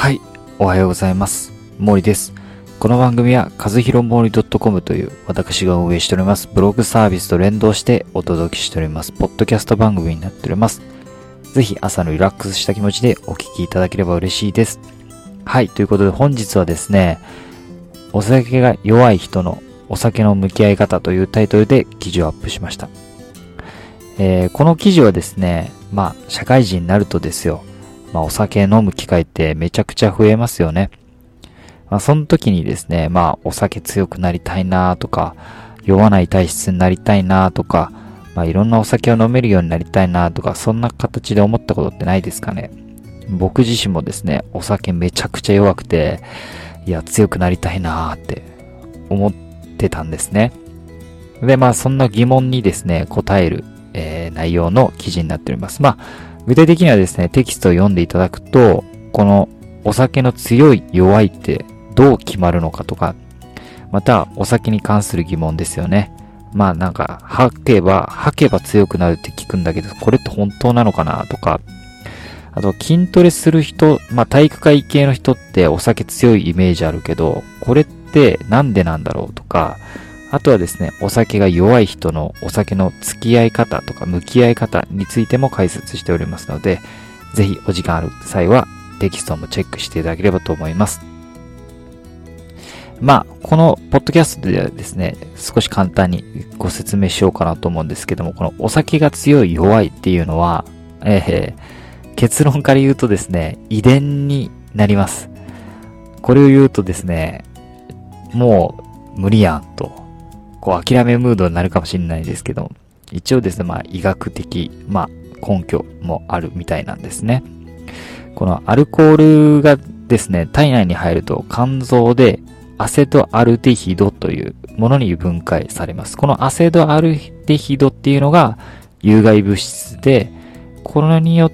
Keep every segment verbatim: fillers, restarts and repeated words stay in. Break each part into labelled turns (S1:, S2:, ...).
S1: はい、おはようございます。森です。この番組は和弘森 .com という私が運営しておりますブログサービスと連動してお届けしておりますポッドキャスト番組になっております。ぜひ朝のリラックスした気持ちでお聞きいただければ嬉しいです。はい、ということで本日はですね、お酒が弱い人のお酒の向き合い方というタイトルで記事をアップしました。えー、この記事はですね、まあ社会人になるとですよ、まあお酒飲む機会ってめちゃくちゃ増えますよね。まあその時にですね、まあお酒強くなりたいなとか、酔わない体質になりたいなとか、まあいろんなお酒を飲めるようになりたいなとか、そんな形で思ったことってないですかね。僕自身もですね、お酒めちゃくちゃ弱くて、いや強くなりたいなって思ってたんですね。で、まあそんな疑問にですね、答える、えー、内容の記事になっております。まあ具体的にはですね、テキストを読んでいただくと、このお酒の強い弱いってどう決まるのかとか、またお酒に関する疑問ですよね。まあなんか吐けば吐けば強くなるって聞くんだけど、これって本当なのかなとか、あと筋トレする人、まあ体育会系の人ってお酒強いイメージあるけど、これってなんでなんだろうとか、あとはですね、お酒が弱い人のお酒の付き合い方とか向き合い方についても解説しておりますので、ぜひお時間ある際はテキストもチェックしていただければと思います。まあ、このポッドキャストではですね、少し簡単にご説明しようかなと思うんですけども、このお酒が強い弱いっていうのは、えー、結論から言うとですね、遺伝になります。これを言うとですね、もう無理やんと、こう諦めムードになるかもしれないですけど、一応ですね、まあ医学的、まあ根拠もあるみたいなんですね。このアルコールがですね、体内に入ると肝臓でアセトアルデヒドというものに分解されます。このアセトアルデヒドっていうのが有害物質で、これによって、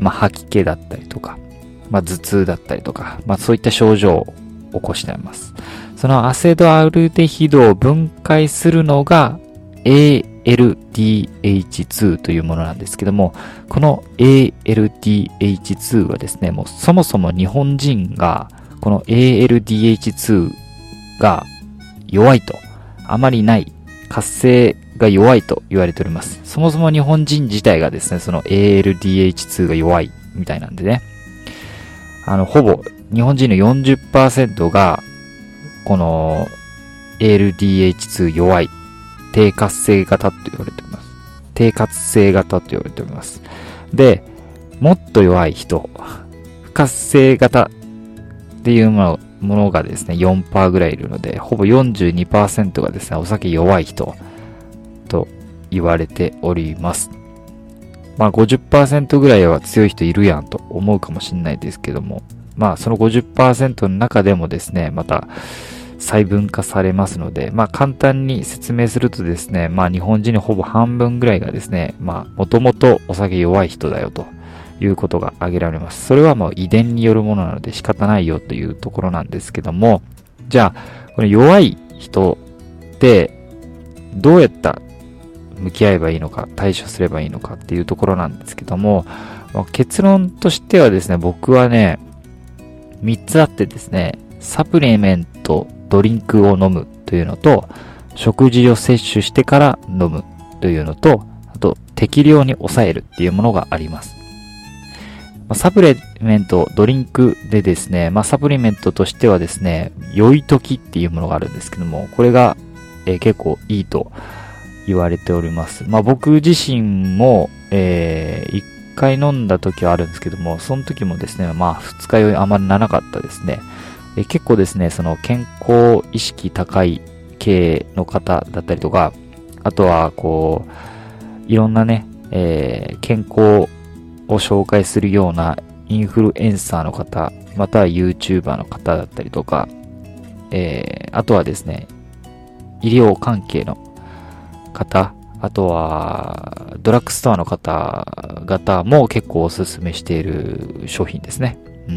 S1: まあ、吐き気だったりとか、まあ、頭痛だったりとか、まあ、そういった症状を起こしています。そのアセトアルデヒドを分解するのが エーエルディーエイチツー というものなんですけども、この エーエルディーエイチツー はですね、もうそもそも日本人がこの エーエルディーエイチツーが弱いと、あまりない、活性が弱いと言われております。そもそも日本人自体がですね、その エーエルディーエイチツー が弱いみたいなんでね、あの、ほぼ日本人の よんじゅっパーセント がこの エーエルディーエイチツー 弱い、低活性型と言われております。低活性型と言われております。で、もっと弱い人、不活性型っていうものものがですね、よんパーセント ぐらいいるので、ほぼ よんじゅうにパーセント がですね、お酒弱い人と言われております。まあ ごじゅっパーセント ぐらいは強い人いるやんと思うかもしれないですけども、まあその ごじゅっパーセント の中でもですね、また細分化されますので、まあ簡単に説明するとですね、まあ日本人のほぼ半分ぐらいがですね、まあもともとお酒弱い人だよということが挙げられます。それはもう遺伝によるものなので仕方ないよというところなんですけども、じゃあこの弱い人ってどうやった向き合えばいいのか、対処すればいいのかっていうところなんですけども、結論としてはですね、僕はね、みっつあってですね、サプリメント、ドリンクを飲むというのと、食事を摂取してから飲むというのと、あと適量に抑えるっていうものがあります。サプリメント、ドリンクでですね、まあサプリメントとしてはですね、酔い時っていうものがあるんですけども、これが、えー、結構いいと言われております。まあ僕自身も、えー、一回飲んだ時はあるんですけども、その時もですね、まあ二日酔いあまりならなかったですね。えー、結構ですね、その健康意識高い系の方だったりとか、あとはこう、いろんなね、えー、健康を紹介するようなインフルエンサーの方、または YouTuber の方だったりとか、えー、あとはですね、医療関係の方、あとはドラッグストアの方々も結構おすすめしている商品ですね。うん。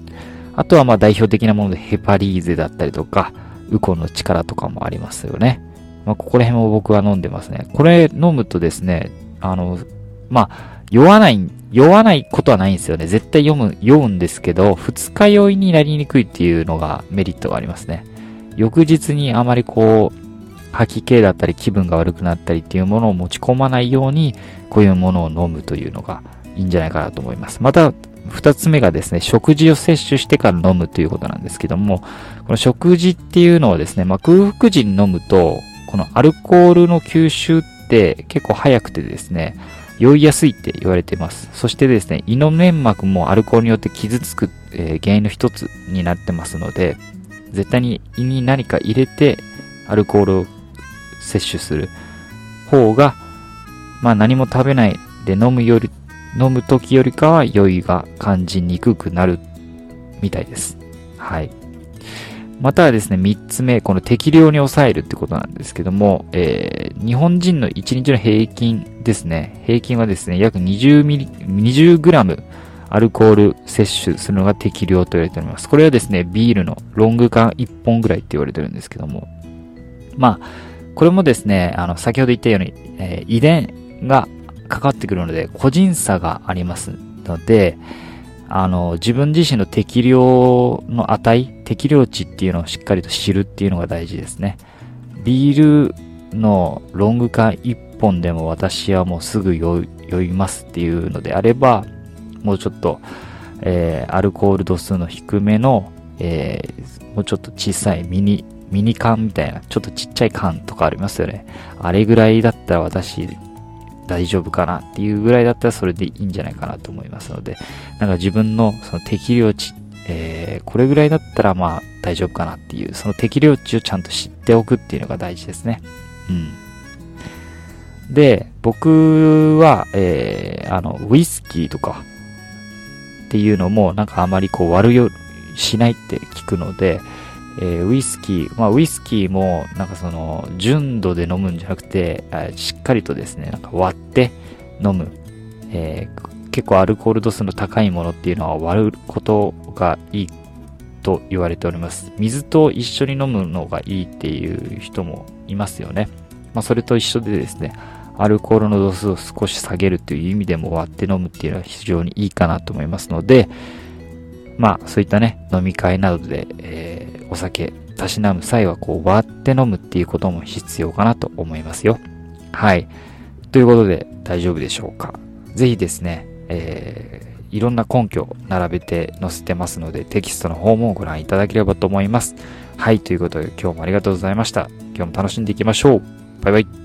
S1: あとはまあ代表的なものでヘパリーゼだったりとか、ウコンの力とかもありますよね。まあここら辺も僕は飲んでますね。これ飲むとですね、あの、まあ酔わない、 酔わないことはないんですよね。絶対読む、酔うんですけど、二日酔いになりにくいっていうのがメリットがありますね。翌日にあまりこう、吐き気だったり気分が悪くなったりっていうものを持ち込まないように、こういうものを飲むというのがいいんじゃないかなと思います。また、二つ目がですね、食事を摂取してから飲むということなんですけども、この食事っていうのはですね、まあ、空腹時に飲むと、このアルコールの吸収って結構早くてですね、酔いやすいって言われています。そしてですね、胃の粘膜もアルコールによって傷つく、えー、原因の一つになってますので、絶対に胃に何か入れてアルコールを摂取する方が、まあ何も食べないで飲むより、飲む時よりかは酔いが感じにくくなるみたいです。はい。またはですね、三つ目、この適量に抑えるってことなんですけども、えー、日本人のいちにちの平均ですね、平均はですね、約にじゅうミリ、にじゅうグラムアルコール摂取するのが適量と言われております。これはですね、ビールのロング缶いっぽんぐらいって言われてるんですけども、まあ、これもですね、あの、先ほど言ったように、えー、遺伝がかかってくるので、個人差がありますので、あの、自分自身の適量の値、適量値っていうのをしっかりと知るっていうのが大事ですね。ビールのロング缶いっぽんでも私はもうすぐ酔い、酔いますっていうのであれば、もうちょっと、えー、アルコール度数の低めの、えー、もうちょっと小さいミニ、ミニ缶みたいな、ちょっとちっちゃい缶とかありますよね。あれぐらいだったら私大丈夫かなっていうぐらいだったらそれでいいんじゃないかなと思いますので、なんか自分のその適量値、えー、これぐらいだったらまあ大丈夫かなっていう、その適量値をちゃんと知っておくっていうのが大事ですね。うん。で、僕は、えー、あの、ウイスキーとかっていうのもなんかあまりこう悪酔いしないって聞くので、えー、ウイスキー、まあウイスキーもなんかその純度で飲むんじゃなくて、しっかりとですね、なんか割って飲む、えー、結構アルコール度数の高いものっていうのは割ることがいいと言われております。水と一緒に飲むのがいいっていう人もいますよね。まあそれと一緒でですね、アルコールの度数を少し下げるという意味でも割って飲むっていうのは非常にいいかなと思いますので、まあそういったね、飲み会などで、えー、お酒たしなむ際はこう割って飲むっていうことも必要かなと思いますよ。はい。ということで大丈夫でしょうか。ぜひですね、えー、いろんな根拠を並べて載せてますので、テキストの方もご覧いただければと思います。はい。ということで今日もありがとうございました。今日も楽しんでいきましょう。バイバイ。